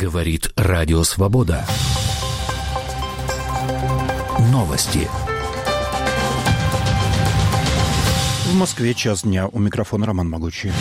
Говорит Радио Свобода. Новости. В Москве час дня. У микрофона Роман Могучий.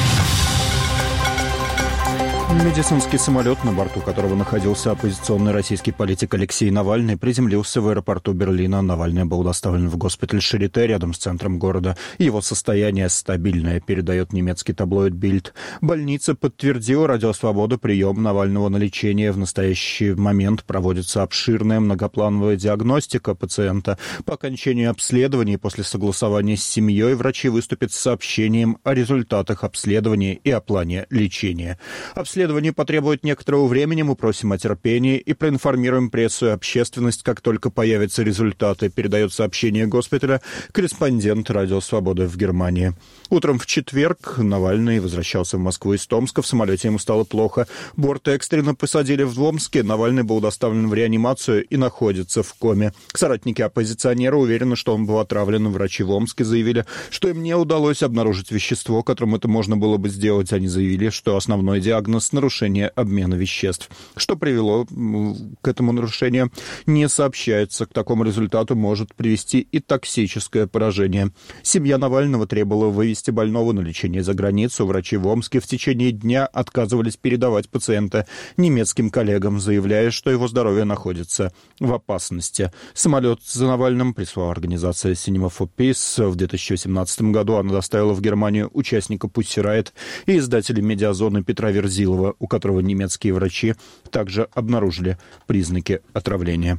Медицинский самолет, на борту которого находился оппозиционный российский политик Алексей Навальный, приземлился в аэропорту Берлина. Навальный был доставлен в госпиталь Шарите рядом с центром города. Его состояние стабильное, передает немецкий таблоид Bild. Больница подтвердила Радио Свобода прием Навального на лечение. В настоящий момент проводится обширная многоплановая диагностика пациента. По окончанию обследований после согласования с семьей врачи выступят с сообщением о результатах обследования и о плане лечения. Обследование потребует некоторого времени, мы просим о терпении и проинформируем прессу и общественность, как только появятся результаты, передает сообщение госпиталя корреспондент Радио Свобода в Германии. Утром в четверг Навальный возвращался в Москву из Томска, в самолете ему стало плохо. Борт экстренно посадили в Омске, Навальный был доставлен в реанимацию и находится в коме. Соратники оппозиционера уверены, что он был отравлен. Врачи в Омске заявили, что им не удалось обнаружить вещество, которым это можно было бы сделать. Они заявили, что основной диагноз — нарушение обмена веществ. Что привело к этому нарушению, не сообщается. К такому результату может привести и токсическое поражение. Семья Навального требовала вывести больного на лечение за границу. Врачи в Омске в течение дня отказывались передавать пациента немецким коллегам, заявляя, что его здоровье находится в опасности. Самолет за Навальным прислала организация Cinema for Peace. В 2018 году она доставила в Германию участника Pussy Riot и издателя «Медиазоны» Петра Верзилова, у которого немецкие врачи также обнаружили признаки отравления.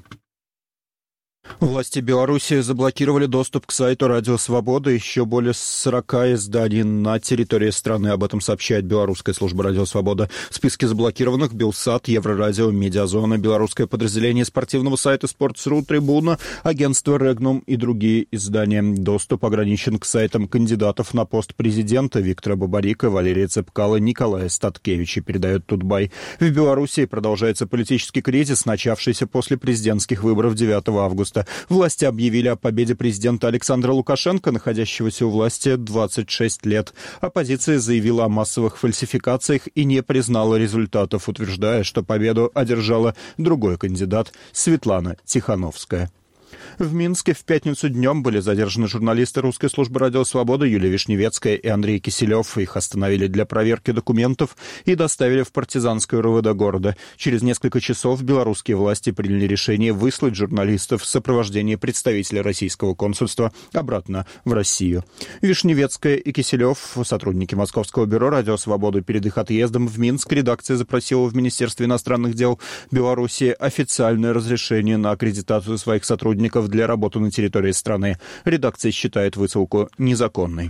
Власти Беларуси заблокировали доступ к сайту Радио Свобода еще более 40 изданий на территории страны. Об этом сообщает белорусская служба Радио Свобода. В списке заблокированных Белсат, Еврорадио, Медиазона, белорусское подразделение спортивного сайта Sports.ru, Трибуна, агентство Регнум и другие издания. Доступ ограничен к сайтам кандидатов на пост президента Виктора Бабарика, Валерия Цепкала, Николая Статкевича, передает Тутбай. В Беларуси продолжается политический кризис, начавшийся после президентских выборов 9 августа. Власти объявили о победе президента Александра Лукашенко, находящегося у власти 26 лет. Оппозиция заявила о массовых фальсификациях и не признала результатов, утверждая, что победу одержала другой кандидат Светлана Тихановская. В Минске в пятницу днем были задержаны журналисты русской службы Радио Свобода Юлия Вишневецкая и Андрей Киселев. Их остановили для проверки документов и доставили в партизанское РУВД города. Через несколько часов белорусские власти приняли решение выслать журналистов в сопровождении представителя российского консульства обратно в Россию. Вишневецкая и Киселев, сотрудники Московского бюро Радио Свобода, перед их отъездом в Минск редакция запросила в Министерстве иностранных дел Беларуси официальное разрешение на аккредитацию своих сотрудников для работы на территории страны. Редакция считает высылку незаконной.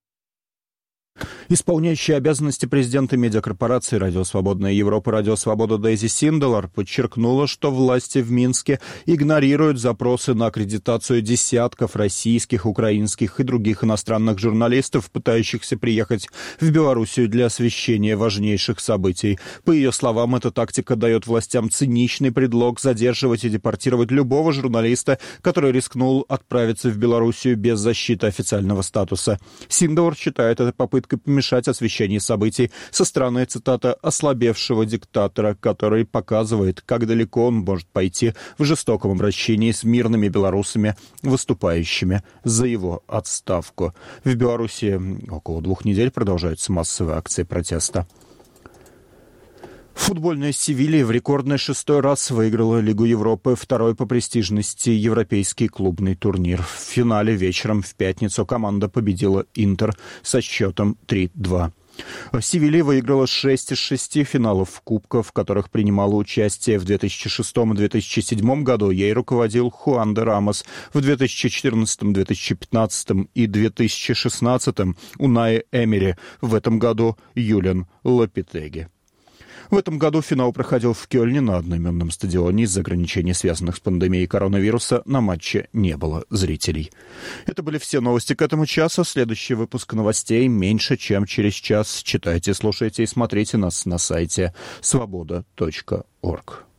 Исполняющая обязанности президента медиакорпорации «Радио Свободная Европа» «Радио Свобода» Дейзи Синделар подчеркнула, что власти в Минске игнорируют запросы на аккредитацию десятков российских, украинских и других иностранных журналистов, пытающихся приехать в Белоруссию для освещения важнейших событий. По ее словам, эта тактика дает властям циничный предлог задерживать и депортировать любого журналиста, который рискнул отправиться в Белоруссию без защиты официального статуса. Синделар считает это попыткой помешать освещению событий со стороны, цитата, «ослабевшего диктатора», который показывает, как далеко он может пойти в жестоком обращении с мирными белорусами, выступающими за его отставку. В Беларуси около 2 недель продолжаются массовые акции протеста. Футбольная Севилья в рекордный 6-й раз выиграла Лигу Европы, 2-й по престижности европейский клубный турнир. В финале вечером в пятницу команда победила Интер со счетом 3-2. Севилья выиграла 6 из 6 финалов кубков, в которых принимала участие в 2006 и 2007 году. Ей руководил Хуан де Рамос. В 2014, 2015 и 2016 Унаи Эмери. В этом году Юлиан Лопетеги. В этом году финал проходил в Кёльне на одноименном стадионе. Из-за ограничений, связанных с пандемией коронавируса, на матче не было зрителей. Это были все новости к этому часу. Следующий выпуск новостей меньше, чем через час. Читайте, слушайте и смотрите нас на сайте svoboda.org.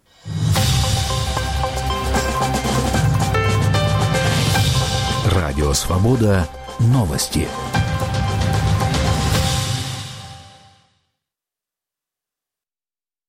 Радио Свобода. Новости.